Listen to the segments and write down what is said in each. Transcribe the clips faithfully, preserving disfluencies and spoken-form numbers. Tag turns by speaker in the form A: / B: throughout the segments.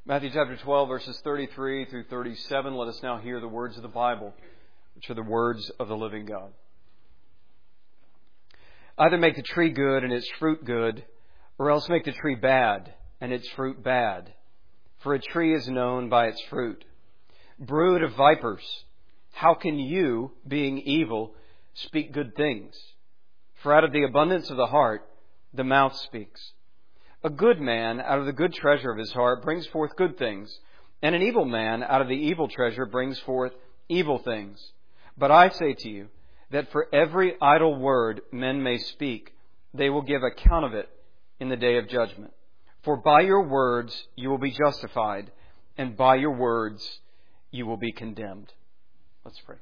A: Matthew chapter twelve, verses thirty-three through thirty-seven. Let us now hear the words of the Bible, which are the words of the living God. Either make the tree good and its fruit good, or else make the tree bad and its fruit bad. For a tree is known by its fruit. Brood of vipers, how can you, being evil, speak good things? For out of the abundance of the heart, the mouth speaks. A good man out of the good treasure of his heart brings forth good things, and an evil man out of the evil treasure brings forth evil things. But I say to you that for every idle word men may speak, they will give account of it in the day of judgment. For by your words you will be justified, and by your words you will be condemned. Let's pray.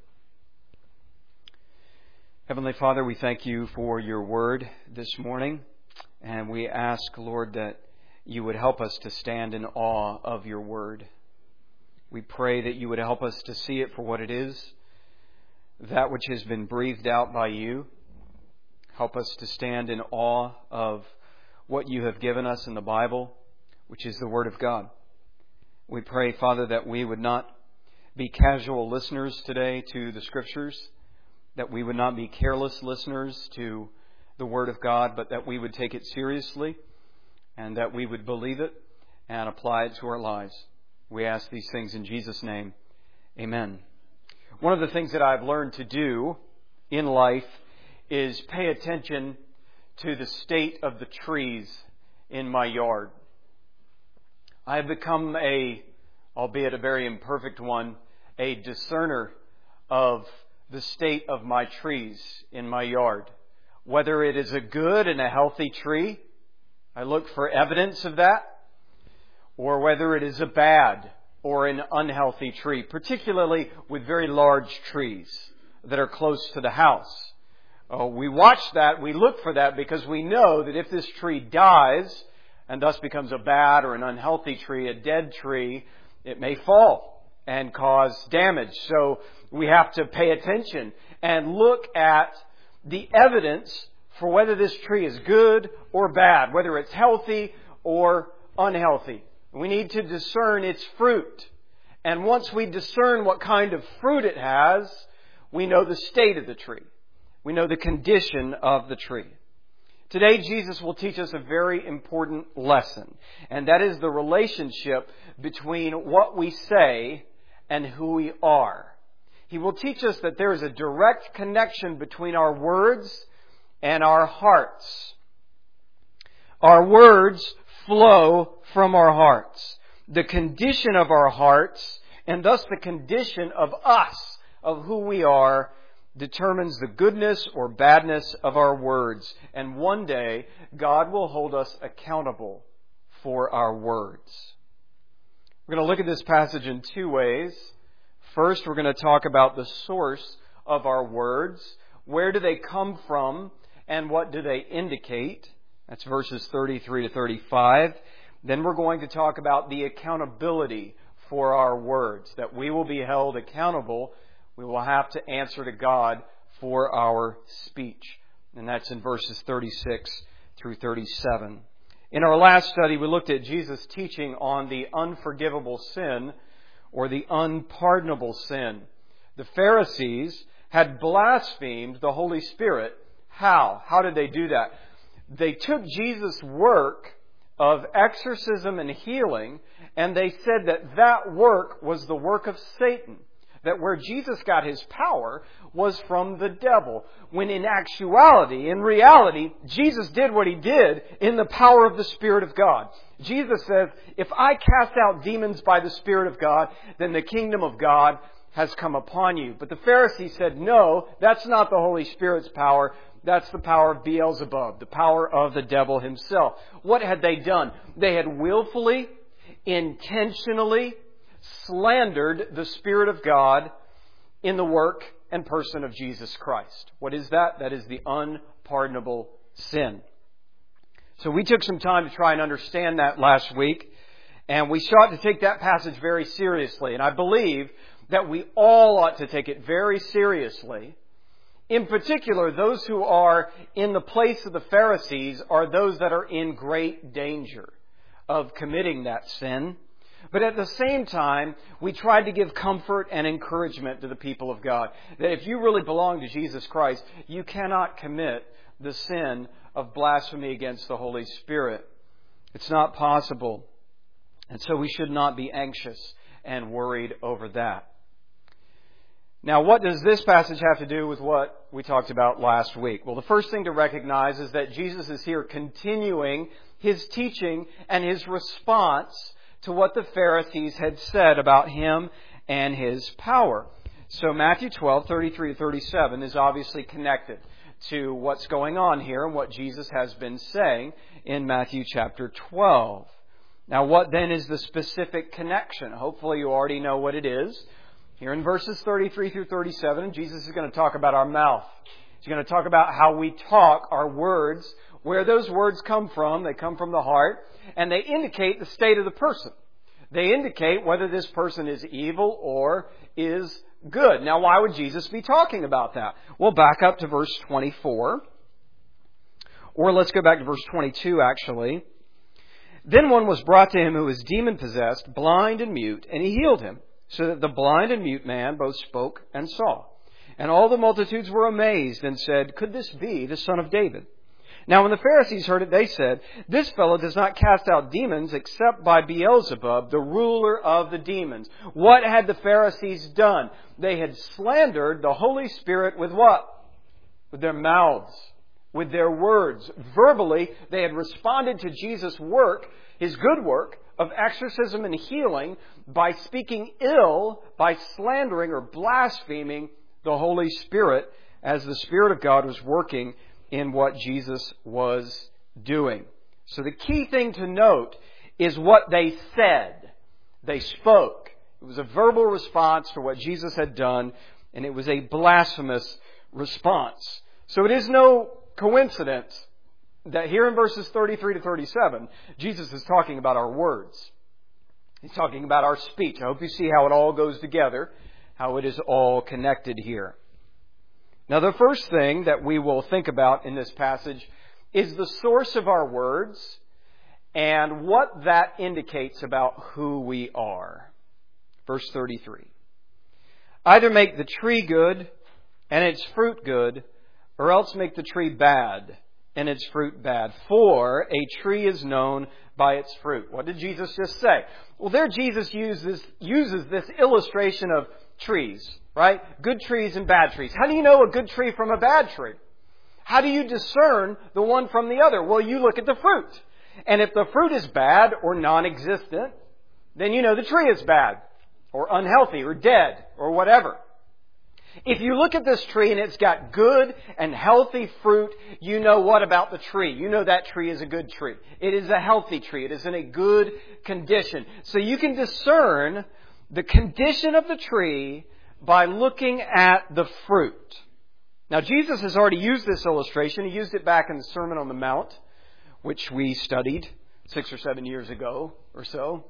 A: Heavenly Father, we thank you for your word this morning. And we ask, Lord, that you would help us to stand in awe of your word. We pray that you would help us to see it for what it is, that which has been breathed out by you. Help us to stand in awe of what you have given us in the Bible, which is the Word of God. We pray, Father, that we would not be casual listeners today to the Scriptures, that we would not be careless listeners to the Word of God, but that we would take it seriously and that we would believe it and apply it to our lives. We ask these things in Jesus' name. Amen. One of the things that I've learned to do in life is pay attention to the state of the trees in my yard. I have become a, albeit a very imperfect one, a discerner of the state of my trees in my yard. Whether it is a good and a healthy tree, I look for evidence of that, or whether it is a bad or an unhealthy tree, particularly with very large trees that are close to the house. Oh, we watch that, we look for that because we know that if this tree dies and thus becomes a bad or an unhealthy tree, a dead tree, it may fall and cause damage. So we have to pay attention and look at the evidence for whether this tree is good or bad, whether it's healthy or unhealthy. We need to discern its fruit. And once we discern what kind of fruit it has, we know the state of the tree. We know the condition of the tree. Today, Jesus will teach us a very important lesson, and that is the relationship between what we say and who we are. He will teach us that there is a direct connection between our words and our hearts. Our words flow from our hearts. The condition of our hearts, and thus the condition of us, of who we are, determines the goodness or badness of our words. And one day, God will hold us accountable for our words. We're going to look at this passage in two ways. First, we're going to talk about the source of our words. Where do they come from and what do they indicate? That's verses thirty-three to thirty-five. Then we're going to talk about the accountability for our words, that we will be held accountable. We will have to answer to God for our speech. And that's in verses thirty-six through thirty-seven. In our last study, we looked at Jesus' teaching on the unforgivable sin, or the unpardonable sin. The Pharisees had blasphemed the Holy Spirit. How? How did they do that? They took Jesus' work of exorcism and healing, and they said that that work was the work of Satan. That where Jesus got his power was from the devil. When in actuality, in reality, Jesus did what he did in the power of the Spirit of God. Jesus says, if I cast out demons by the Spirit of God, then the kingdom of God has come upon you. But the Pharisees said, no, that's not the Holy Spirit's power. That's the power of Beelzebub, the power of the devil himself. What had they done? They had willfully, intentionally slandered the Spirit of God in the work and person of Jesus Christ. What is that? That is the unpardonable sin. So we took some time to try and understand that last week, and we sought to take that passage very seriously. And I believe that we all ought to take it very seriously. In particular, those who are in the place of the Pharisees are those that are in great danger of committing that sin. But at the same time, we tried to give comfort and encouragement to the people of God. That if you really belong to Jesus Christ, you cannot commit the sin of blasphemy against the Holy Spirit. It's not possible. And so we should not be anxious and worried over that. Now, what does this passage have to do with what we talked about last week? Well, the first thing to recognize is that Jesus is here continuing His teaching and His response to what the Pharisees had said about Him and His power. So Matthew twelve, thirty-three to thirty-seven is obviously connected to what's going on here and what Jesus has been saying in Matthew chapter twelve. Now, what then is the specific connection? Hopefully you already know what it is. Here in verses thirty-three through thirty-seven, Jesus is going to talk about our mouth. He's going to talk about how we talk, our words, where those words come from. They come from the heart, and they indicate the state of the person. They indicate whether this person is evil or is good. Now, why would Jesus be talking about that? Well, back up to verse twenty-four. Or let's go back to verse twenty-two, actually. Then one was brought to him who was demon-possessed, blind and mute, and he healed him, so that the blind and mute man both spoke and saw. And all the multitudes were amazed and said, "Could this be the Son of David?" Now when the Pharisees heard it, they said, "This fellow does not cast out demons except by Beelzebub, the ruler of the demons." What had the Pharisees done? They had slandered the Holy Spirit with what? With their mouths, with their words. Verbally, they had responded to Jesus' work, His good work, of exorcism and healing by speaking ill, by slandering or blaspheming the Holy Spirit as the Spirit of God was working in what Jesus was doing. So the key thing to note is what they said. They spoke. It was a verbal response to what Jesus had done, and it was a blasphemous response. So it is no coincidence that here in verses thirty-three to thirty-seven, Jesus is talking about our words. He's talking about our speech. I hope you see how it all goes together, how it is all connected here. Now, the first thing that we will think about in this passage is the source of our words and what that indicates about who we are. Verse thirty-three. Either make the tree good and its fruit good, or else make the tree bad and its fruit bad. For a tree is known by its fruit. What did Jesus just say? Well, there Jesus uses, uses this illustration of trees, right? Good trees and bad trees. How do you know a good tree from a bad tree? How do you discern the one from the other? Well, you look at the fruit. And if the fruit is bad or non-existent, then you know the tree is bad or unhealthy or dead or whatever. If you look at this tree and it's got good and healthy fruit, you know what about the tree? You know that tree is a good tree. It is a healthy tree. It is in a good condition. So you can discern the condition of the tree by looking at the fruit. Now, Jesus has already used this illustration. He used it back in the Sermon on the Mount, which we studied six or seven years ago or so.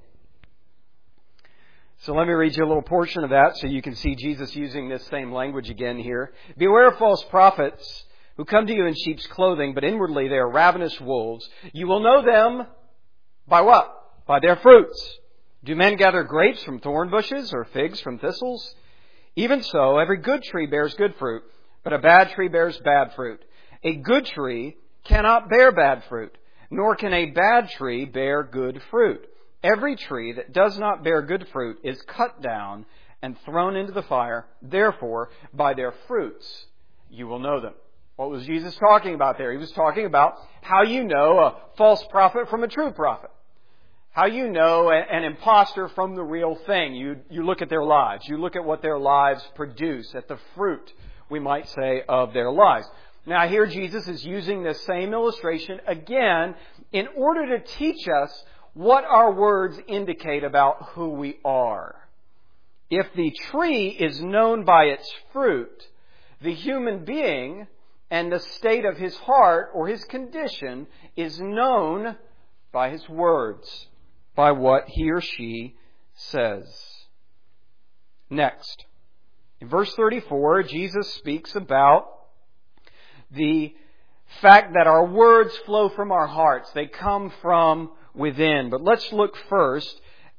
A: So let me read you a little portion of that so you can see Jesus using this same language again here. "Beware of false prophets who come to you in sheep's clothing, but inwardly they are ravenous wolves. You will know them by what? By their fruits. Do men gather grapes from thorn bushes or figs from thistles? Even so, every good tree bears good fruit, but a bad tree bears bad fruit. A good tree cannot bear bad fruit, nor can a bad tree bear good fruit. Every tree that does not bear good fruit is cut down and thrown into the fire. Therefore, by their fruits you will know them." What was Jesus talking about there? He was talking about how you know a false prophet from a true prophet. How you know an imposter from the real thing. You, you look at their lives. You look at what their lives produce, at the fruit, we might say, of their lives. Now here Jesus is using this same illustration again in order to teach us what our words indicate about who we are. If the tree is known by its fruit, the human being and the state of his heart or his condition is known by his words, by what he or she says. Next, in verse thirty-four, Jesus speaks about the fact that our words flow from our hearts. They come from within. But let's look first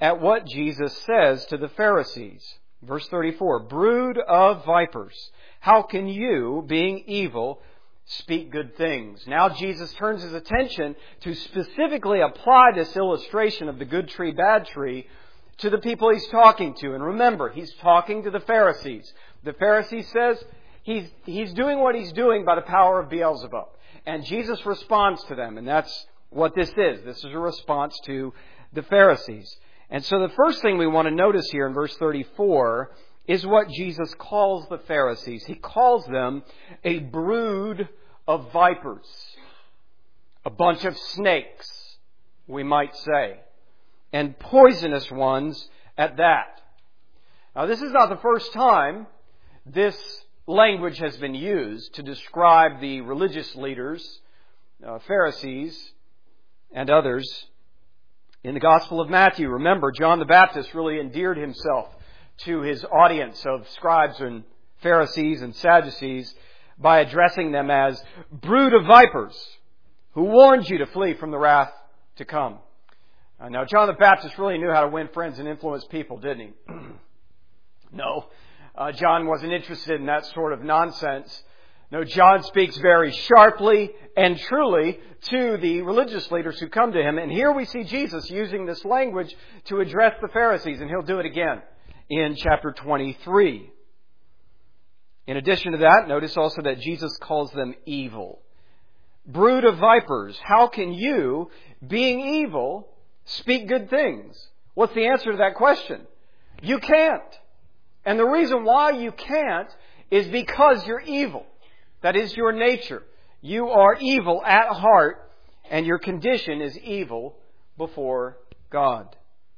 A: at what Jesus says to the Pharisees. Verse thirty-four, brood of vipers, how can you, being evil, speak good things? Now Jesus turns his attention to specifically apply this illustration of the good tree, bad tree to the people he's talking to. And remember, he's talking to the Pharisees. The Pharisee says he's, he's doing what he's doing by the power of Beelzebub. And Jesus responds to them, and that's what this is. This is a response to the Pharisees. And so the first thing we want to notice here in verse thirty-four is what Jesus calls the Pharisees. He calls them a brood of vipers, a bunch of snakes, we might say, and poisonous ones at that. Now, this is not the first time this language has been used to describe the religious leaders, uh, Pharisees, and others. In the Gospel of Matthew, remember, John the Baptist really endeared himself to his audience of scribes and Pharisees and Sadducees by addressing them as brood of vipers, who warned you to flee from the wrath to come. Uh, now, John the Baptist really knew how to win friends and influence people, didn't he? No, uh, John wasn't interested in that sort of nonsense. No, John speaks very sharply and truly to the religious leaders who come to him. And here we see Jesus using this language to address the Pharisees, and he'll do it again in chapter twenty-three. In addition to that, notice also that Jesus calls them evil. Brood of vipers, how can you, being evil, speak good things? What's the answer to that question? You can't. And the reason why you can't is because you're evil. That is your nature. You are evil at heart, and your condition is evil before God.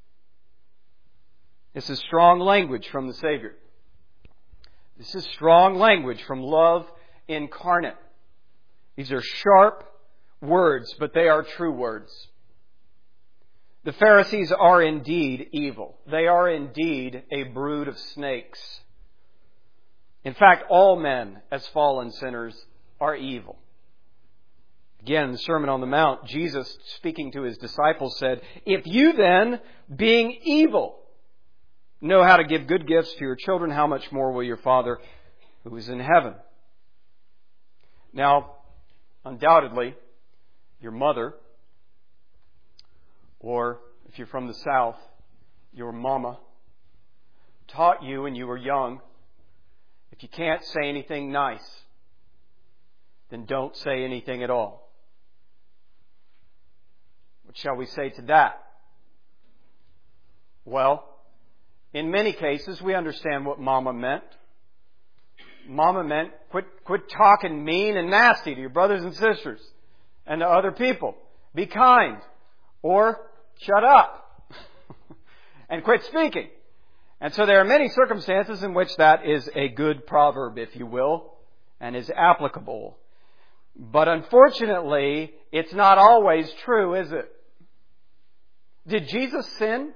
A: This is strong language from the Savior. This is strong language from love incarnate. These are sharp words, but they are true words. The Pharisees are indeed evil. They are indeed a brood of snakes. In fact, all men, as fallen sinners, are evil. Again, in the Sermon on the Mount, Jesus, speaking to his disciples, said, if you then, being evil, know how to give good gifts to your children, how much more will your Father who is in heaven? Now, undoubtedly, your mother, or if you're from the South, your mama, taught you when you were young, if you can't say anything nice, then don't say anything at all. What shall we say to that? Well, in many cases, we understand what Mama meant. Mama meant quit, quit talking mean and nasty to your brothers and sisters and to other people. Be kind. Or shut up and quit speaking. And so there are many circumstances in which that is a good proverb, if you will, and is applicable. But unfortunately, it's not always true, is it? Did Jesus sin?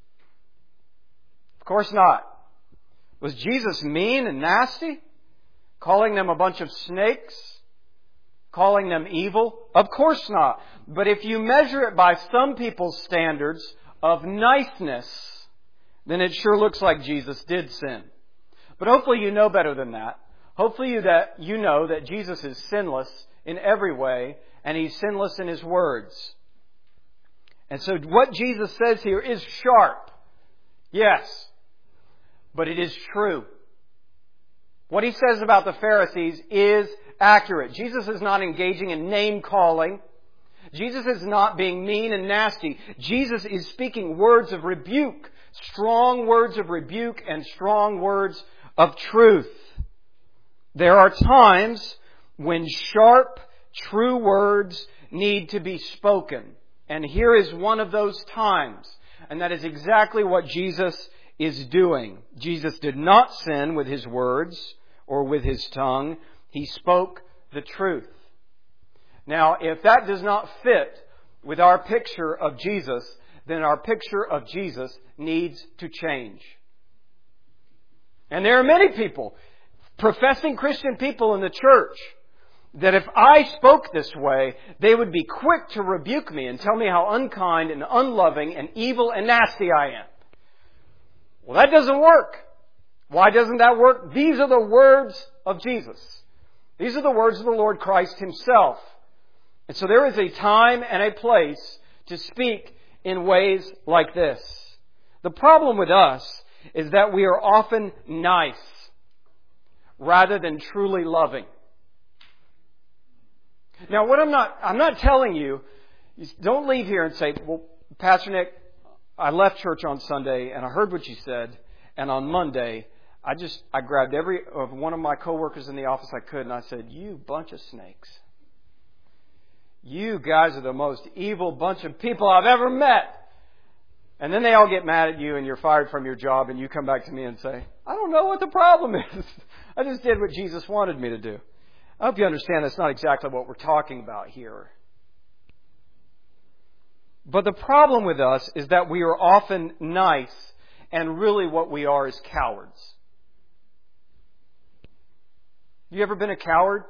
A: Of course not. Was Jesus mean and nasty? Calling them a bunch of snakes? Calling them evil? Of course not. But if you measure it by some people's standards of niceness, then it sure looks like Jesus did sin. But hopefully you know better than that. Hopefully you that you know that Jesus is sinless in every way, and He's sinless in His words. And so what Jesus says here is sharp. Yes. But it is true. What He says about the Pharisees is accurate. Jesus is not engaging in name-calling. Jesus is not being mean and nasty. Jesus is speaking words of rebuke, strong words of rebuke and strong words of truth. There are times when sharp, true words need to be spoken. And here is one of those times. And that is exactly what Jesus is doing. Jesus did not sin with His words or with His tongue. He spoke the truth. Now, if that does not fit with our picture of Jesus, then our picture of Jesus needs to change. And there are many people, professing Christian people in the church, that if I spoke this way, they would be quick to rebuke me and tell me how unkind and unloving and evil and nasty I am. Well, that doesn't work. Why doesn't that work? These are the words of Jesus. These are the words of the Lord Christ Himself. And so there is a time and a place to speak in ways like this. The problem with us is that we are often nice rather than truly loving. Now, what I'm not, I'm not telling you, don't leave here and say, well, Pastor Nick, I left church on Sunday and I heard what you said, and on Monday, I just, I grabbed every, of one of my coworkers in the office I could, and I said, you bunch of snakes. You guys are the most evil bunch of people I've ever met. And then they all get mad at you and you're fired from your job, and you come back to me and say, I don't know what the problem is. I just did what Jesus wanted me to do. I hope you understand that's not exactly what we're talking about here. But the problem with us is that we are often nice, and really what we are is cowards. You ever been a coward?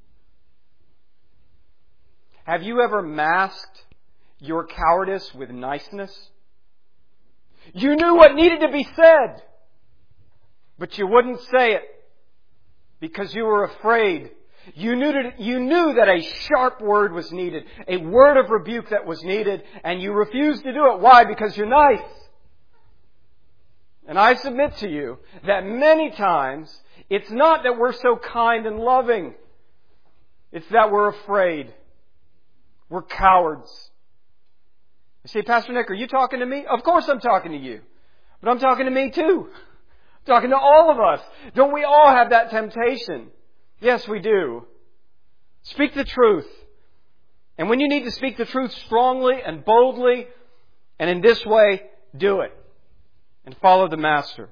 A: Have you ever masked your cowardice with niceness? You knew what needed to be said, but you wouldn't say it because you were afraid. You knew that, you knew that a sharp word was needed, a word of rebuke that was needed, and you refused to do it. Why? Because you're nice. And I submit to you that many times it's not that we're so kind and loving. It's that we're afraid. We're cowards. You say, Pastor Nick, are you talking to me? Of course I'm talking to you. But I'm talking to me too. I'm talking to all of us. Don't we all have that temptation? Yes, we do. Speak the truth. And when you need to speak the truth strongly and boldly, and in this way, do it. And follow the Master.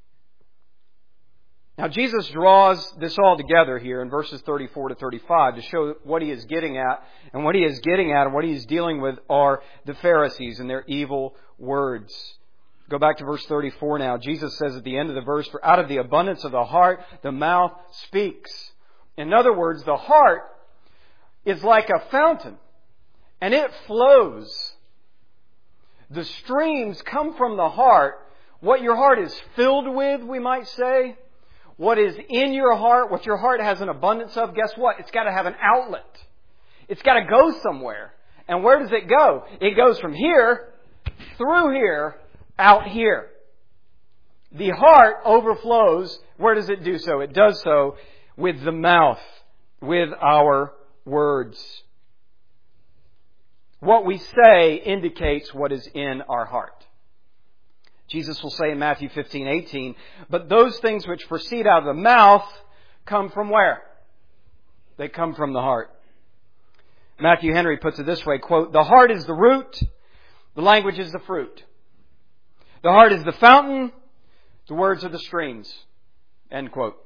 A: Now, Jesus draws this all together here in verses thirty-four to thirty-five to show what He is getting at. And what He is getting at and what He is dealing with are the Pharisees and their evil words. Go back to verse thirty-four now. Jesus says at the end of the verse, for out of the abundance of the heart, the mouth speaks. In other words, the heart is like a fountain, and it flows. The streams come from the heart. What your heart is filled with, we might say, what is in your heart, what your heart has an abundance of, guess what? It's got to have an outlet. It's got to go somewhere. And where does it go? It goes from here, through here, out here. The heart overflows. Where does it do so? It does so with the mouth, with our words. What we say indicates what is in our heart. Jesus will say in Matthew fifteen eighteen, but those things which proceed out of the mouth come from where? They come from the heart. Matthew Henry puts it this way, quote, the heart is the root, the language is the fruit. The heart is the fountain, the words are the streams. End quote.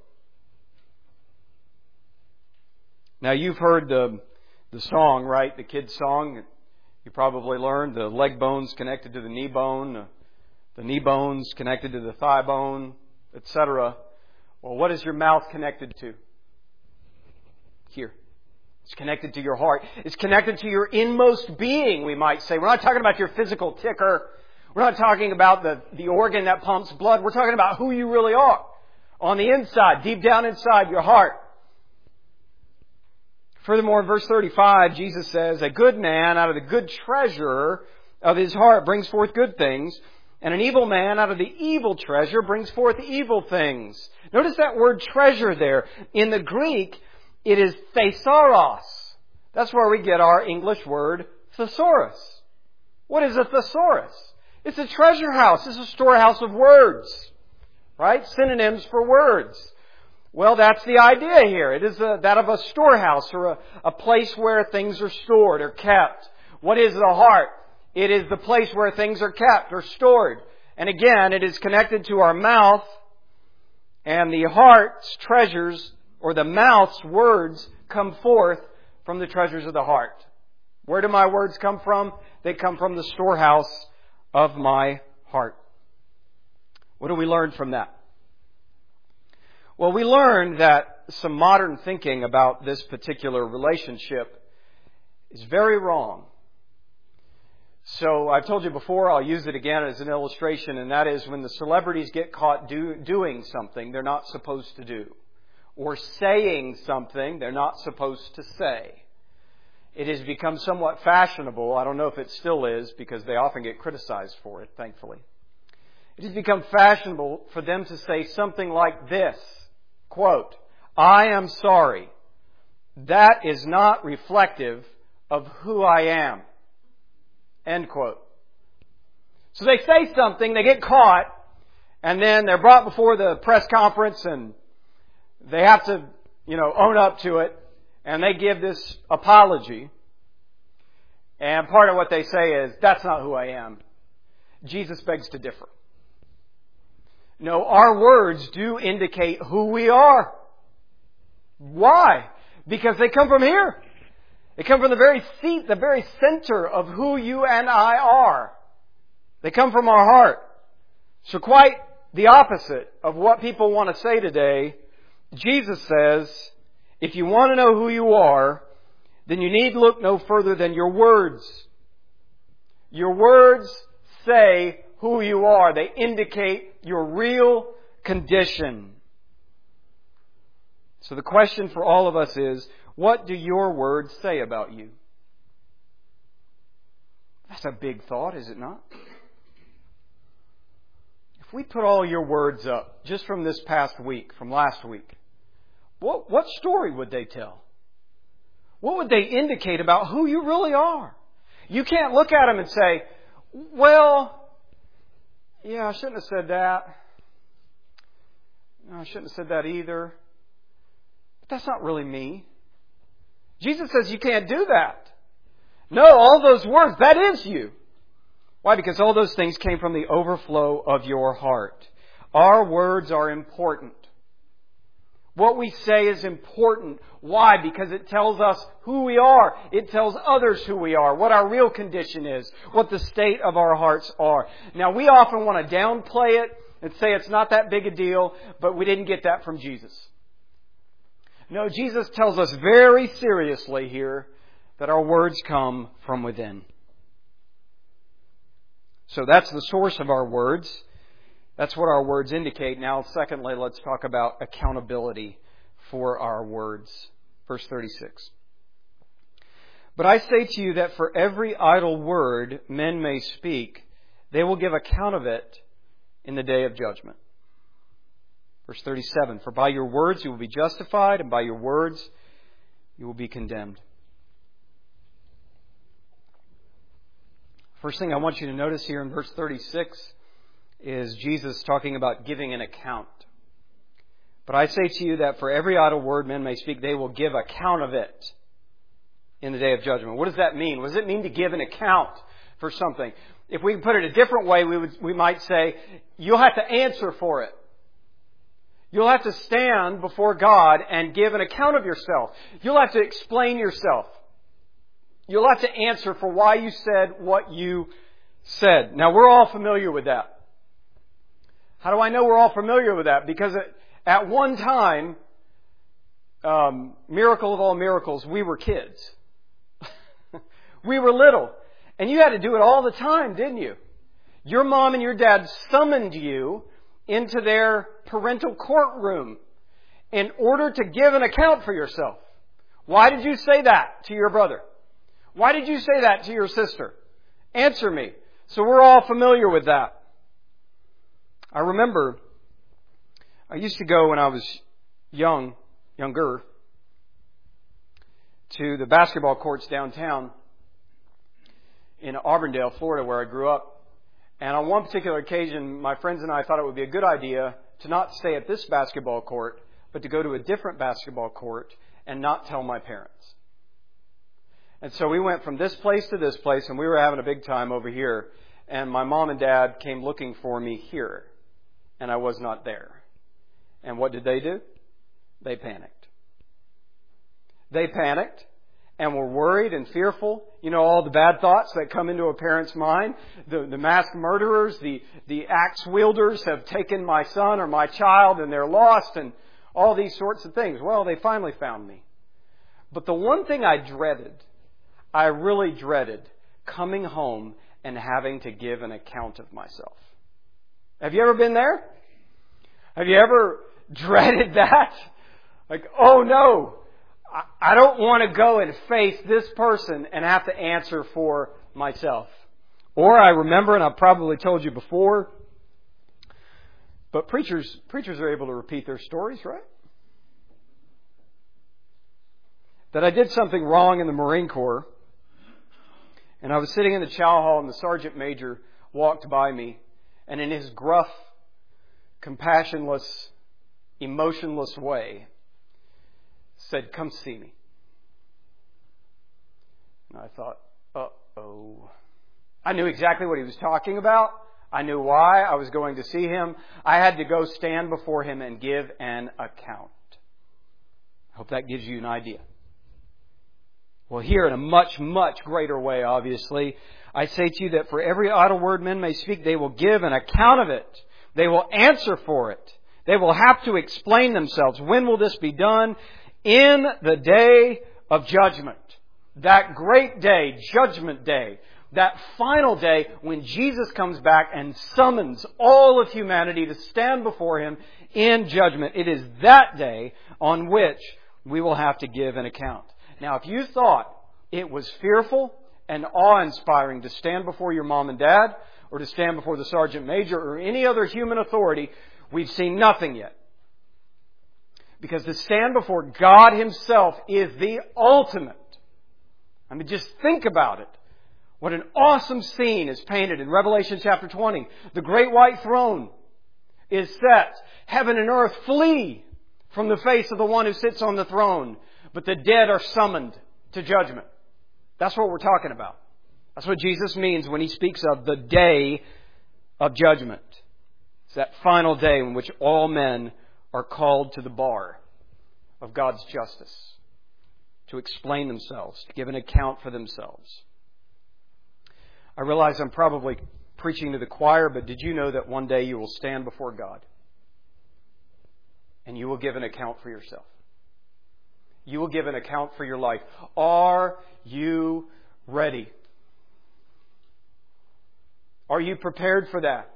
A: Now you've heard the, the song, right? The kids' song. You probably learned the leg bones connected to the knee bone, the knee bones connected to the thigh bone, et cetera. Well, what is your mouth connected to? Here. It's connected to your heart. It's connected to your inmost being, we might say. We're not talking about your physical ticker. We're not talking about the, the organ that pumps blood. We're talking about who you really are. On the inside, deep down inside your heart. Furthermore, in verse thirty-five, Jesus says, a good man out of the good treasure of his heart brings forth good things, and an evil man out of the evil treasure brings forth evil things. Notice that word treasure there. In the Greek, it is thesaurus. That's where we get our English word thesaurus. What is a thesaurus? It's a treasure house. It's a storehouse of words. Right? Synonyms for words. Well, that's the idea here. It is a, that of a storehouse or a, a place where things are stored or kept. What is the heart? It is the place where things are kept or stored. And again, it is connected to our mouth, and the heart's treasures, or the mouth's words, come forth from the treasures of the heart. Where do my words come from? They come from the storehouse of my heart. What do we learn from that? Well, we learned that some modern thinking about this particular relationship is very wrong. So I've told you before, I'll use it again as an illustration, and that is when the celebrities get caught do, doing something they're not supposed to do, or saying something they're not supposed to say. It has become somewhat fashionable. I don't know if it still is, because they often get criticized for it, thankfully. It has become fashionable for them to say something like this, quote, "I am sorry. That is not reflective of who I am." End quote. So they say something, they get caught, and then they're brought before the press conference and they have to, you know, own up to it, and they give this apology. And part of what they say is, "That's not who I am." Jesus begs to differ. No, our words do indicate who we are. Why? Because they come from here. They come from the very seat, the very center of who you and I are. They come from our heart. So quite the opposite of what people want to say today, Jesus says, if you want to know who you are, then you need look no further than your words. Your words say who you are. They indicate your real condition. So the question for all of us is, what do your words say about you? That's a big thought, is it not? If we put all your words up, just from this past week, from last week, what, what story would they tell? What would they indicate about who you really are? You can't look at them and say, well, yeah, I shouldn't have said that. No, I shouldn't have said that either. But that's not really me. Jesus says you can't do that. No, all those words, that is you. Why? Because all those things came from the overflow of your heart. Our words are important. What we say is important. Why? Because it tells us who we are. It tells others who we are, what our real condition is, what the state of our hearts are. Now, we often want to downplay it and say it's not that big a deal, but we didn't get that from Jesus. No, Jesus tells us very seriously here that our words come from within. So that's the source of our words. That's what our words indicate. Now, secondly, let's talk about accountability for our words. Verse thirty-six. But I say to you that for every idle word men may speak, they will give account of it in the day of judgment. Verse thirty-seven, for by your words you will be justified, and by your words you will be condemned. First thing I want you to notice here in verse thirty-six is Jesus talking about giving an account. But I say to you that for every idle word men may speak, they will give account of it in the day of judgment. What does that mean? What does it mean to give an account for something? If we put it a different way, we would we might say, you'll have to answer for it. You'll have to stand before God and give an account of yourself. You'll have to explain yourself. You'll have to answer for why you said what you said. Now, we're all familiar with that. How do I know we're all familiar with that? Because at one time, um, miracle of all miracles, we were kids. We were little. And you had to do it all the time, didn't you? Your mom and your dad summoned you into their parental courtroom in order to give an account for yourself. Why did you say that to your brother? Why did you say that to your sister? Answer me. So we're all familiar with that. I remember I used to go when I was young, younger, to the basketball courts downtown in Auburndale, Florida, where I grew up. And on one particular occasion, my friends and I thought it would be a good idea to not stay at this basketball court, but to go to a different basketball court and not tell my parents. And so we went from this place to this place, and we were having a big time over here. And my mom and dad came looking for me here, and I was not there. And what did they do? They panicked. They panicked and were worried and fearful. You know, all the bad thoughts that come into a parent's mind. The, the masked murderers, the, the axe wielders have taken my son or my child and they're lost, and
B: all these sorts of things. Well, they finally found me. But the one thing I dreaded, I really dreaded, coming home and having to give an account of myself. Have you ever been there? Have you ever dreaded that? Like, oh no, I don't want to go and face this person and have to answer for myself. Or I remember, and I've probably told you before, but preachers preachers are able to repeat their stories, right? That I did something wrong in the Marine Corps, and I was sitting in the chow hall, and the sergeant major walked by me, and in his gruff, compassionless, emotionless way, said, "Come see me." And I thought, uh-oh. I knew exactly what he was talking about. I knew why I was going to see him. I had to go stand before him and give an account. I hope that gives you an idea. Well, here in a much, much greater way, obviously, I say to you that for every idle word men may speak, they will give an account of it. They will answer for it. They will have to explain themselves. When will this be done? In the day of judgment. That great day, Judgment Day. That final day when Jesus comes back and summons all of humanity to stand before Him in judgment. It is that day on which we will have to give an account. Now, if you thought it was fearful and awe-inspiring to stand before your mom and dad, or to stand before the sergeant major or any other human authority, we've seen nothing yet. Because to stand before God Himself is the ultimate. I mean, just think about it. What an awesome scene is painted in Revelation chapter twenty. The great white throne is set. Heaven and earth flee from the face of the one who sits on the throne. But the dead are summoned to judgment. That's what we're talking about. That's what Jesus means when He speaks of the day of judgment. It's that final day in which all men are called to the bar of God's justice, to explain themselves, to give an account for themselves. I realize I'm probably preaching to the choir, but did you know that one day you will stand before God and you will give an account for yourself? You will give an account for your life. Are you ready? Are you prepared for that?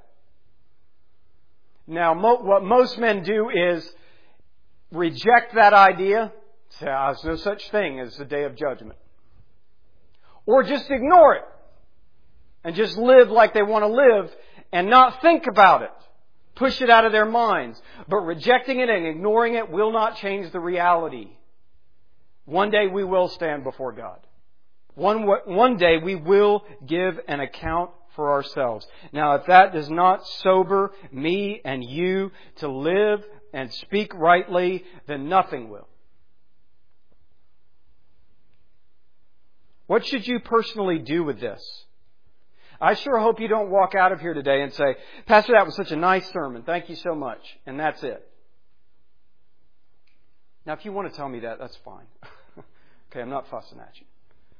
B: Now, mo- what most men do is reject that idea, say, oh, there's no such thing as the day of judgment. Or just ignore it and just live like they want to live and not think about it. Push it out of their minds. But rejecting it and ignoring it will not change the reality. One day we will stand before God. One, one day we will give an account for ourselves. Now, if that does not sober me and you to live and speak rightly, then nothing will. What should you personally do with this? I sure hope you don't walk out of here today and say, Pastor, that was such a nice sermon. Thank you so much. And that's it. Now, if you want to tell me that, that's fine. Okay, I'm not fussing at you.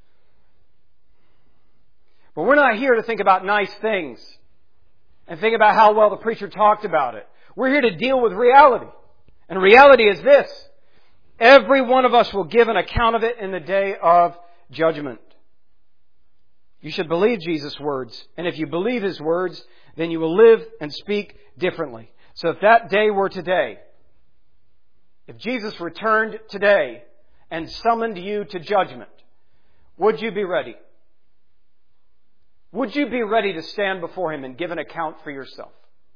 B: But we're not here to think about nice things and think about how well the preacher talked about it. We're here to deal with reality. And reality is this. Every one of us will give an account of it in the day of judgment. You should believe Jesus' words. And if you believe His words, then you will live and speak differently. So if that day were today, if Jesus returned today and summoned you to judgment, would you be ready? Would you be ready to stand before Him and give an account for yourself?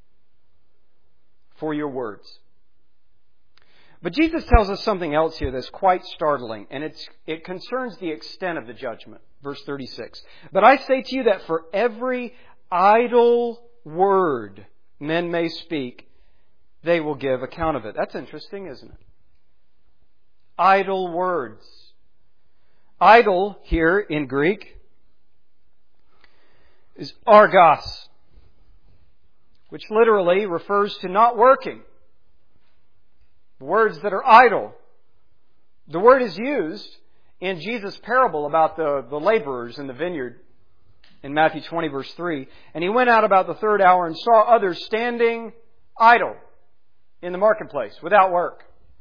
B: For your words? But Jesus tells us something else here that's quite startling, and it's, it concerns the extent of the judgment. Verse thirty-six. But I say to you that for every idle word men may speak, they will give account of it. That's interesting, isn't it? Idle words. Idle here in Greek is argos, which literally refers to not working. Words that are idle. The word is used in Jesus' parable about the, the laborers in the vineyard in Matthew twenty, verse three. And he went out about the third hour and saw others standing idle in the marketplace without work.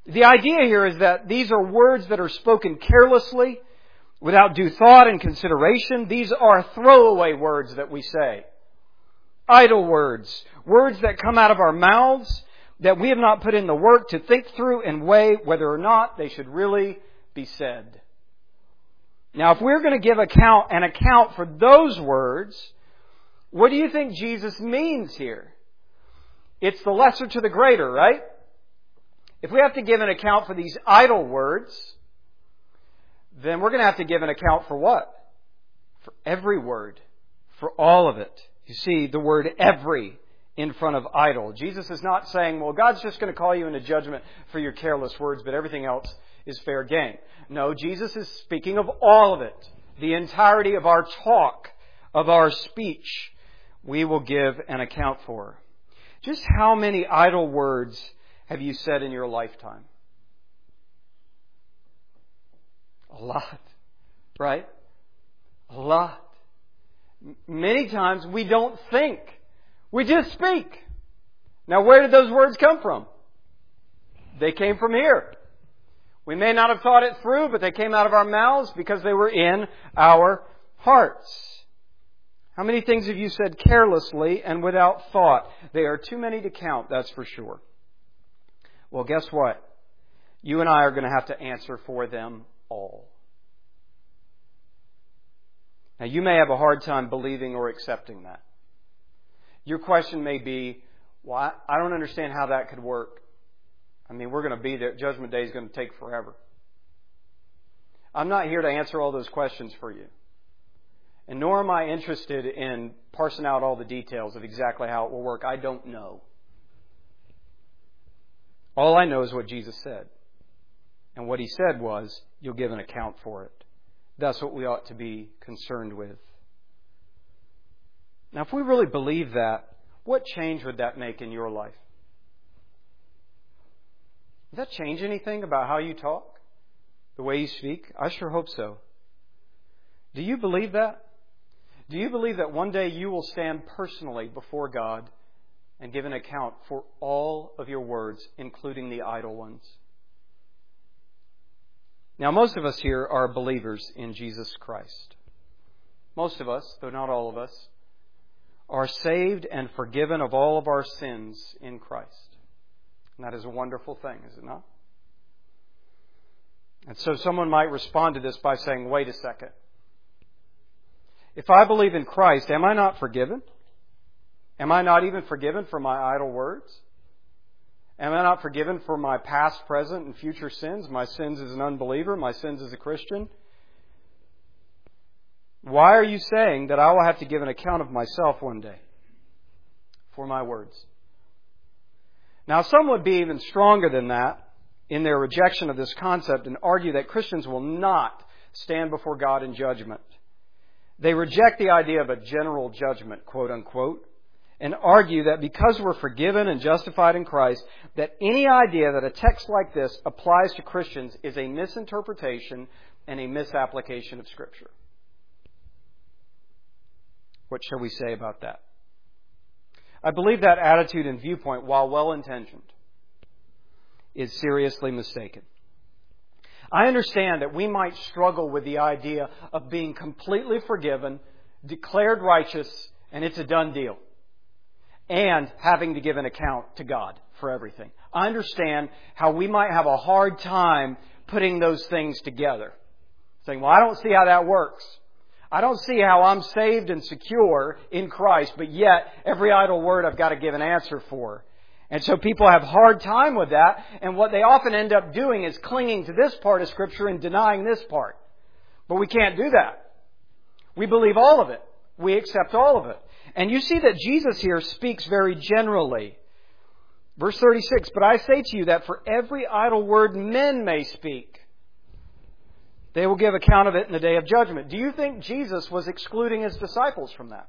B: The idea here is that these are words that are spoken carelessly, without due thought and consideration. These are throwaway words that we say. Idle words. Words that come out of our mouths that we have not put in the work to think through and weigh whether or not they should really be said. Now, if we're going to give account an account for those words, what do you think Jesus means here? It's the lesser to the greater, right? If we have to give an account for these idle words, then we're going to have to give an account for what? For every word. For all of it. You see the word every in front of idle. Jesus is not saying, well, God's just going to call you into judgment for your careless words, but everything else is fair game. No, Jesus is speaking of all of it. The entirety of our talk, of our speech, we will give an account for. Just how many idle words have you said in your lifetime? A lot, right? A lot. Many times we don't think. We just speak. Now, where did those words come from? They came from here. We may not have thought it through, but they came out of our mouths because they were in our hearts. How many things have you said carelessly and without thought? They are too many to count, that's for sure. Well, guess what? You and I are going to have to answer for them all. Now, you may have a hard time believing or accepting that. Your question may be, well, I don't understand how that could work. I mean, we're going to be there. Judgment Day is going to take forever. I'm not here to answer all those questions for you. And nor am I interested in parsing out all the details of exactly how it will work. I don't know. All I know is what Jesus said. And what He said was, you'll give an account for it. That's what we ought to be concerned with. Now, if we really believe that, what change would that make in your life? Does that change anything about how you talk? The way you speak? I sure hope so. Do you believe that? Do you believe that one day you will stand personally before God and give an account for all of your words, including the idle ones? Now, most of us here are believers in Jesus Christ. Most of us, though not all of us, are saved and forgiven of all of our sins in Christ. And that is a wonderful thing, is it not? And so someone might respond to this by saying, wait a second. If I believe in Christ, am I not forgiven? Am I not even forgiven for my idle words? Am I not forgiven for my past, present, and future sins? My sins as an unbeliever, my sins as a Christian? Why are you saying that I will have to give an account of myself one day for my words? Now, some would be even stronger than that in their rejection of this concept and argue that Christians will not stand before God in judgment. They reject the idea of a general judgment, quote unquote, and argue that because we're forgiven and justified in Christ, that any idea that a text like this applies to Christians is a misinterpretation and a misapplication of Scripture. What shall we say about that? I believe that attitude and viewpoint, while well-intentioned, is seriously mistaken. I understand that we might struggle with the idea of being completely forgiven, declared righteous, and it's a done deal, and having to give an account to God for everything. I understand how we might have a hard time putting those things together. Saying, well, I don't see how that works. I don't see how I'm saved and secure in Christ, but yet every idle word I've got to give an answer for. And so people have a hard time with that, and what they often end up doing is clinging to this part of Scripture and denying this part. But we can't do that. We believe all of it. We accept all of it. And you see that Jesus here speaks very generally. Verse thirty-six, but I say to you that for every idle word men may speak, they will give account of it in the day of judgment. Do you think Jesus was excluding His disciples from that?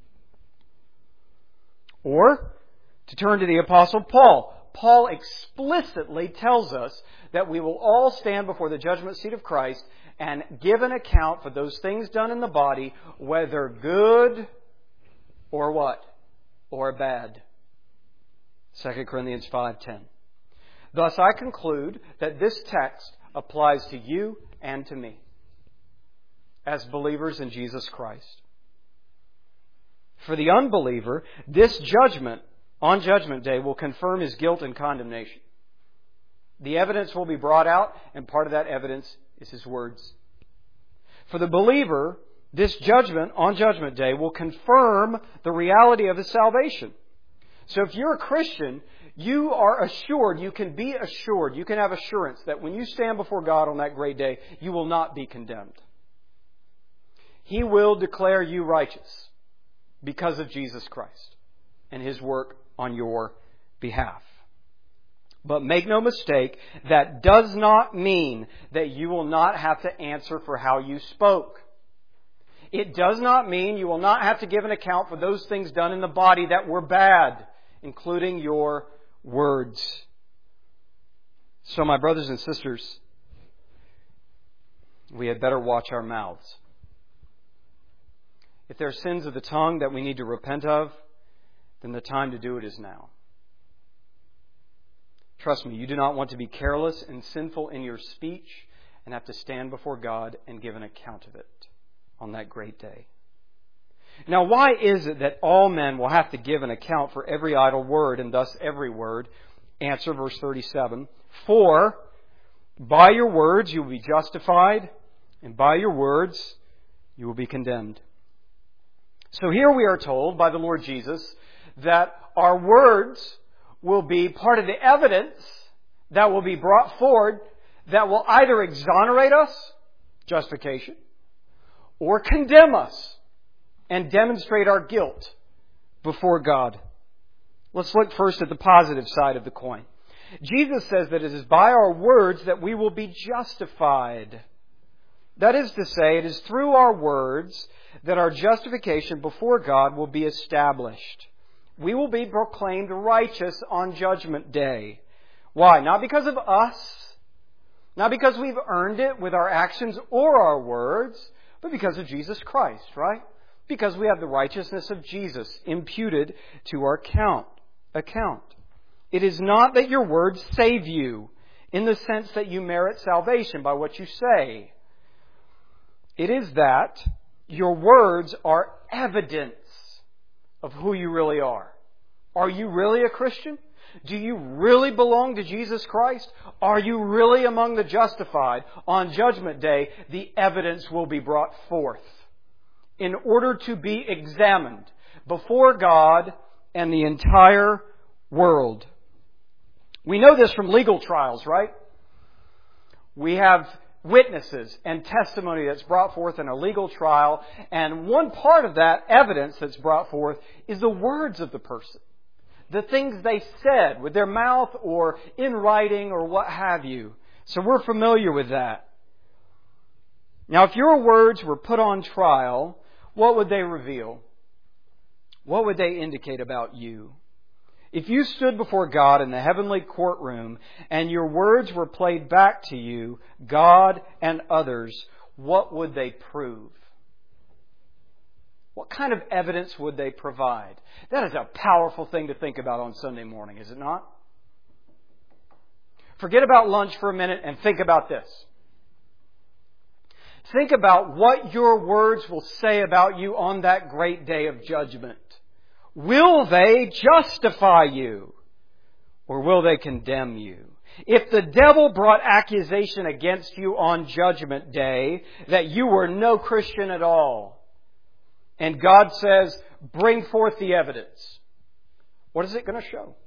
B: Or, to turn to the Apostle Paul, Paul explicitly tells us that we will all stand before the judgment seat of Christ and give an account for those things done in the body, whether good or what? Or bad. Second Corinthians five ten. Thus I conclude that this text applies to you and to me as believers in Jesus Christ. For the unbeliever, this judgment on Judgment Day will confirm his guilt and condemnation. The evidence will be brought out, and part of that evidence is his words. For the believer, this judgment on Judgment Day will confirm the reality of his salvation. So if you're a Christian, you are assured, you can be assured, you can have assurance that when you stand before God on that great day, you will not be condemned. He will declare you righteous because of Jesus Christ and His work on your behalf. But make no mistake, that does not mean that you will not have to answer for how you spoke. It does not mean you will not have to give an account for those things done in the body that were bad, including your words. So, my brothers and sisters, we had better watch our mouths. If there are sins of the tongue that we need to repent of, then the time to do it is now. Trust me, you do not want to be careless and sinful in your speech and have to stand before God and give an account of it on that great day. Now, why is it that all men will have to give an account for every idle word, and thus every word? Answer, verse thirty-seven. For by your words you will be justified, and by your words you will be condemned. So here we are told by the Lord Jesus that our words will be part of the evidence that will be brought forward that will either exonerate us, justification, or condemn us and demonstrate our guilt before God. Let's look first at the positive side of the coin. Jesus says that it is by our words that we will be justified. That is to say, it is through our words that our justification before God will be established. We will be proclaimed righteous on Judgment Day. Why? Not because of us, not because we've earned it with our actions or our words, but because of Jesus Christ, right? Because we have the righteousness of Jesus imputed to our account. account. It is not that your words save you in the sense that you merit salvation by what you say. It is that your words are evidence of who you really are. Are you really a Christian? Do you really belong to Jesus Christ? Are you really among the justified? On Judgment Day, the evidence will be brought forth in order to be examined before God and the entire world. We know this from legal trials, right? We have witnesses and testimony that's brought forth in a legal trial, and one part of that evidence that's brought forth is the words of the person. The things they said with their mouth or in writing or what have you. So we're familiar with that. Now, if your words were put on trial, what would they reveal? What would they indicate about you? If you stood before God in the heavenly courtroom and your words were played back to you, God and others, what would they prove? What kind of evidence would they provide? That is a powerful thing to think about on Sunday morning, is it not? Forget about lunch for a minute and think about this. Think about what your words will say about you on that great day of judgment. Will they justify you? Or will they condemn you? If the devil brought accusation against you on Judgment Day that you were no Christian at all, and God says, bring forth the evidence, what is it going to show?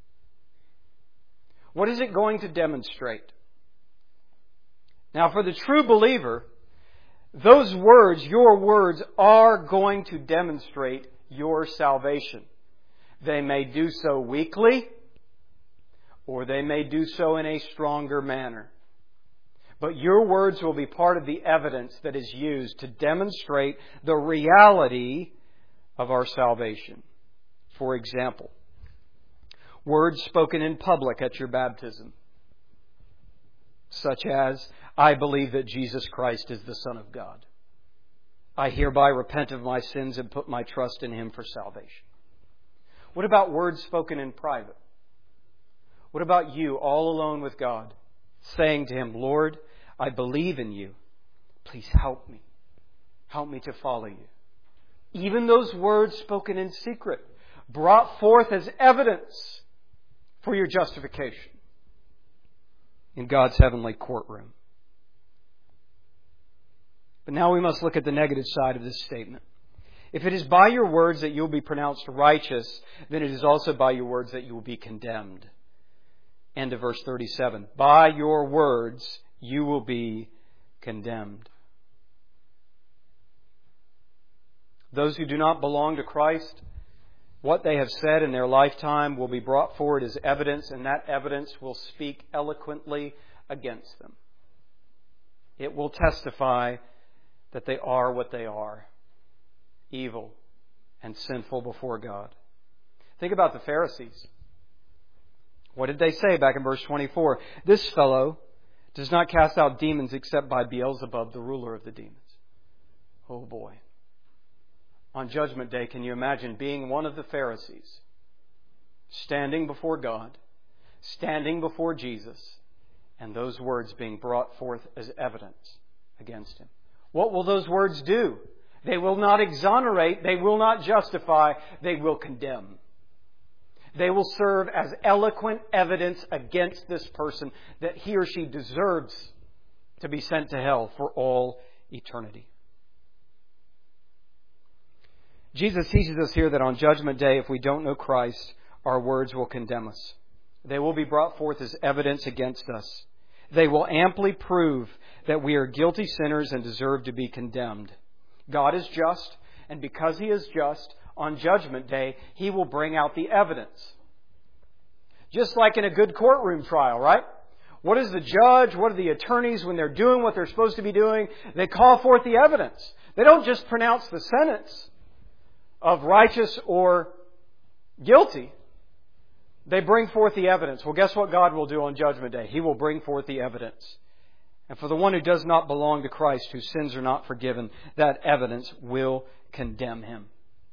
B: What is it going to demonstrate? Now, for the true believer, those words, your words, are going to demonstrate your salvation. They may do so weakly, or they may do so in a stronger manner. But your words will be part of the evidence that is used to demonstrate the reality of our salvation. For example, words spoken in public at your baptism, such as, I believe that Jesus Christ is the Son of God. I hereby repent of my sins and put my trust in Him for salvation. What about words spoken in private? What about you, all alone with God, saying to Him, Lord, I believe in You. Please help me. Help me to follow You. Even those words spoken in secret, brought forth as evidence for your justification in God's heavenly courtroom. But now we must look at the negative side of this statement. If it is by your words that you will be pronounced righteous, then it is also by your words that you will be condemned. End of verse thirty-seven. By your words you will be condemned. Those who do not belong to Christ, what they have said in their lifetime will be brought forward as evidence, and that evidence will speak eloquently against them. It will testify that they are what they are, evil and sinful before God. Think about the Pharisees. What did they say back in verse twenty-four? This fellow does not cast out demons except by Beelzebub, the ruler of the demons. Oh boy. On Judgment Day, can you imagine being one of the Pharisees, standing before God, standing before Jesus, and those words being brought forth as evidence against Him? What will those words do? They will not exonerate, they will not justify, they will condemn. They will serve as eloquent evidence against this person that he or she deserves to be sent to hell for all eternity. Jesus teaches us here that on Judgment Day, if we don't know Christ, our words will condemn us. They will be brought forth as evidence against us. They will amply prove that we are guilty sinners and deserve to be condemned. God is just, and because He is just, on Judgment Day, He will bring out the evidence. Just like in a good courtroom trial, right? What is the judge, what are the attorneys when they're doing what they're supposed to be doing? They call forth the evidence. They don't just pronounce the sentence of righteous or guilty. They bring forth the evidence. Well, guess what God will do on Judgment Day? He will bring forth the evidence. And for the one who does not belong to Christ, whose sins are not forgiven, that evidence will condemn him.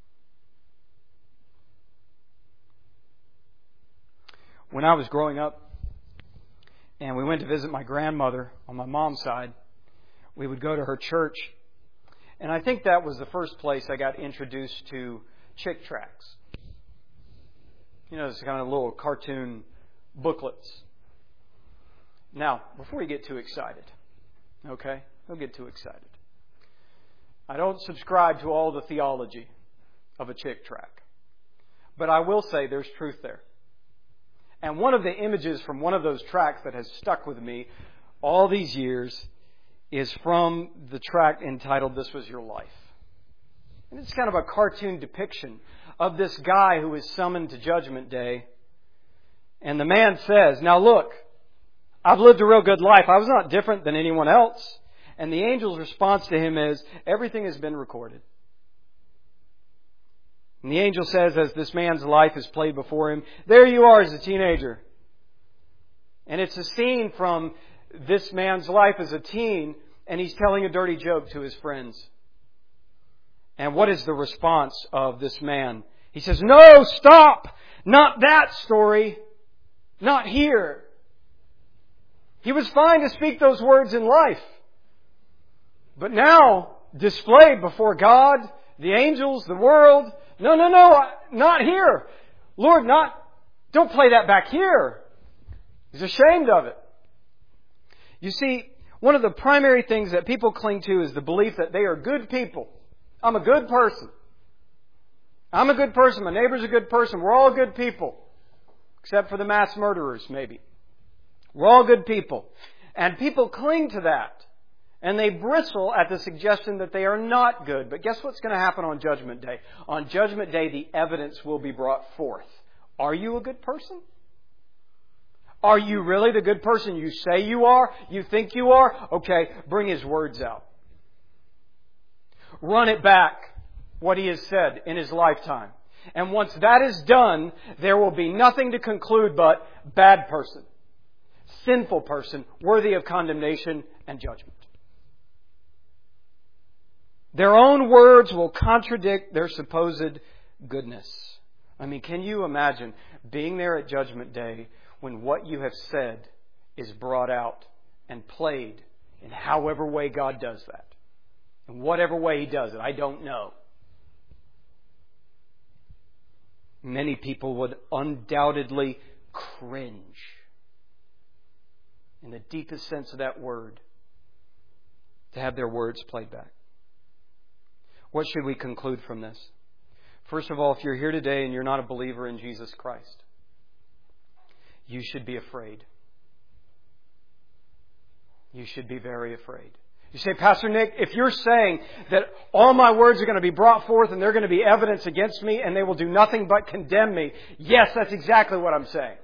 B: When I was growing up and we went to visit my grandmother on my mom's side, we would go to her church. And I think that was the first place I got introduced to Chick tracts. You know, it's kind of little cartoon booklets. Now, before you get too excited, okay? Don't get too excited. I don't subscribe to all the theology of a Chick tract. But I will say there's truth there. And one of the images from one of those tracts that has stuck with me all these years is from the tract entitled This Was Your Life. And it's kind of a cartoon depiction of this guy who is summoned to Judgment Day. And the man says, now look, I've lived a real good life. I was not different than anyone else. And the angel's response to him is, everything has been recorded. And the angel says, as this man's life is played before him, there you are as a teenager. And it's a scene from this man's life as a teen, and he's telling a dirty joke to his friends. And what is the response of this man? He says, no, stop! Not that story. Not here. He was fine to speak those words in life. But now, displayed before God, the angels, the world, no, no, no, not here. Lord, not, don't play that back here. He's ashamed of it. You see, one of the primary things that people cling to is the belief that they are good people. I'm a good person. I'm a good person. My neighbor's a good person. We're all good people. Except for the mass murderers, maybe. We're all good people. And people cling to that. And they bristle at the suggestion that they are not good. But guess what's going to happen on Judgment Day? On Judgment Day, the evidence will be brought forth. Are you a good person? Are you really the good person you say you are? You think you are? Okay, bring His words out. Run it back, what He has said in His lifetime. And once that is done, there will be nothing to conclude but bad person, sinful person, worthy of condemnation and judgment. Their own words will contradict their supposed goodness. I mean, can you imagine being there at Judgment Day when what you have said is brought out and played in however way God does that. In whatever way He does it, I don't know. Many people would undoubtedly cringe, in the deepest sense of that word, to have their words played back. What should we conclude from this? First of all, if you're here today and you're not a believer in Jesus Christ, you should be afraid. You should be very afraid. You say, Pastor Nick, if you're saying that all my words are going to be brought forth and they're going to be evidence against me and they will do nothing but condemn me, yes, that's exactly what I'm saying.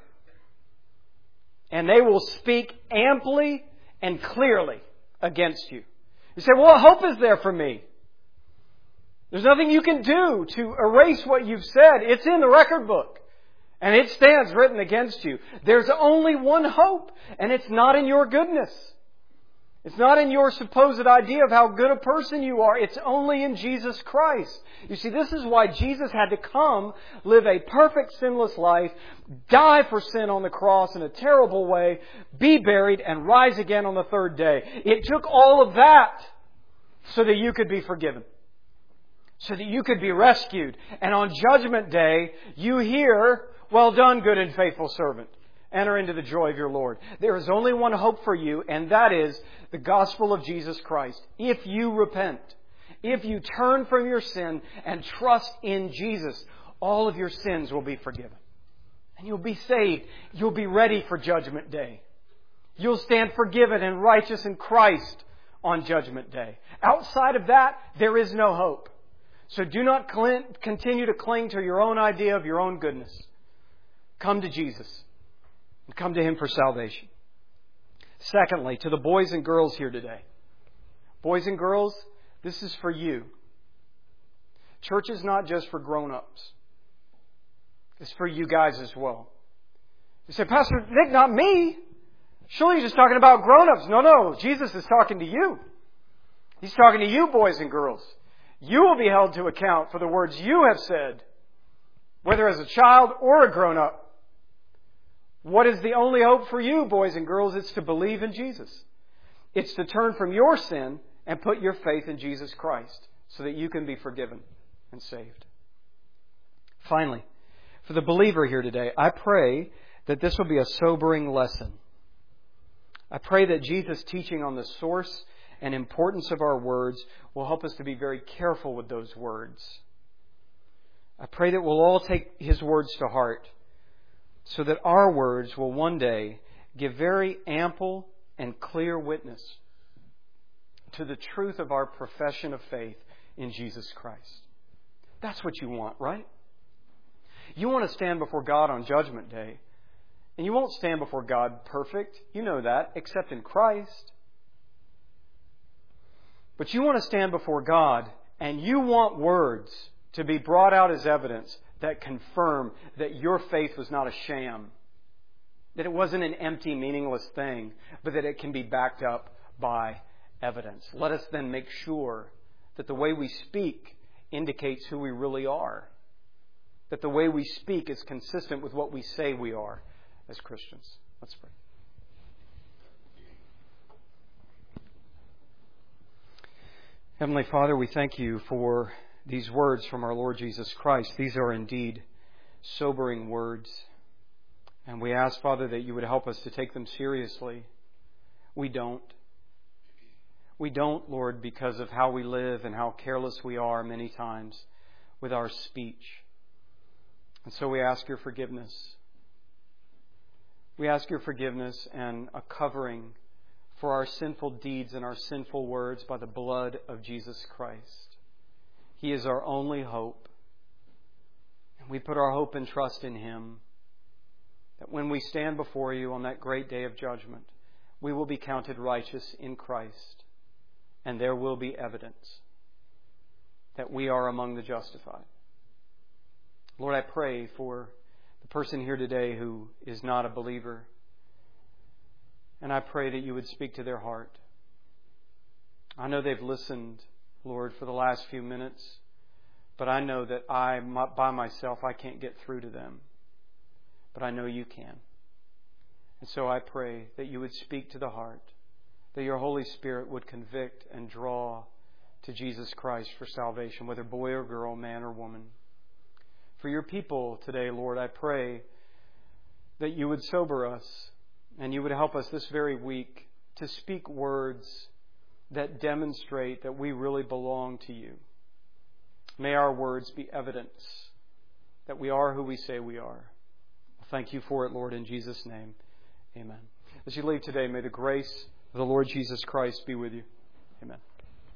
B: And they will speak amply and clearly against you. You say, well, what hope is there for me? There's nothing you can do to erase what you've said. It's in the record book. And it stands written against you. There's only one hope, and it's not in your goodness. It's not in your supposed idea of how good a person you are. It's only in Jesus Christ. You see, this is why Jesus had to come, live a perfect sinless life, die for sin on the cross in a terrible way, be buried, and rise again on the third day. It took all of that so that you could be forgiven. So that you could be rescued. And on Judgment Day, you hear, well done, good and faithful servant. Enter into the joy of your Lord. There is only one hope for you, and that is the gospel of Jesus Christ. If you repent, if you turn from your sin and trust in Jesus, all of your sins will be forgiven. And you'll be saved. You'll be ready for Judgment Day. You'll stand forgiven and righteous in Christ on Judgment Day. Outside of that, there is no hope. So do not cling, continue to cling to your own idea of your own goodness. Come to Jesus. And come to Him for salvation. Secondly, to the boys and girls here today. Boys and girls, this is for you. Church is not just for grown-ups. It's for you guys as well. You say, Pastor Nick, not me. Surely you're just talking about grown-ups. No, no. Jesus is talking to you. He's talking to you, boys and girls. You will be held to account for the words you have said, whether as a child or a grown-up. What is the only hope for you, boys and girls? It's to believe in Jesus. It's to turn from your sin and put your faith in Jesus Christ so that you can be forgiven and saved. Finally, for the believer here today, I pray that this will be a sobering lesson. I pray that Jesus' teaching on the source and importance of our words will help us to be very careful with those words. I pray that we'll all take His words to heart, so that our words will one day give very ample and clear witness to the truth of our profession of faith in Jesus Christ. That's what you want, right? You want to stand before God on Judgment Day, and you won't stand before God perfect. You know that, except in Christ. But you want to stand before God, and you want words to be brought out as evidence that confirm that your faith was not a sham, that it wasn't an empty, meaningless thing, but that it can be backed up by evidence. Let us then make sure that the way we speak indicates who we really are, that the way we speak is consistent with what we say we are as Christians. Let's pray. Heavenly Father, we thank You for these words from our Lord Jesus Christ. These are indeed sobering words. And we ask, Father, that You would help us to take them seriously. We don't. We don't, Lord, because of how we live and how careless we are many times with our speech. And so we ask Your forgiveness. We ask Your forgiveness and a covering for our sinful deeds and our sinful words by the blood of Jesus Christ. He is our only hope. And we put our hope and trust in Him, that when we stand before You on that great day of judgment, we will be counted righteous in Christ, and there will be evidence that we are among the justified. Lord, I pray for the person here today who is not a believer, and I pray that You would speak to their heart. I know they've listened, Lord, for the last few minutes, but I know that I, by myself, I can't get through to them. But I know You can. And so I pray that you would speak to the heart, that your Holy Spirit would convict and draw to Jesus Christ for salvation, whether boy or girl, man or woman. For your people today, Lord, I pray that you would sober us and you would help us this very week to speak words that demonstrate that we really belong to you. May our words be evidence that we are who we say we are. Thank you for it, Lord, in Jesus' name. Amen. As you leave today, may the grace of the Lord Jesus Christ be with you. Amen.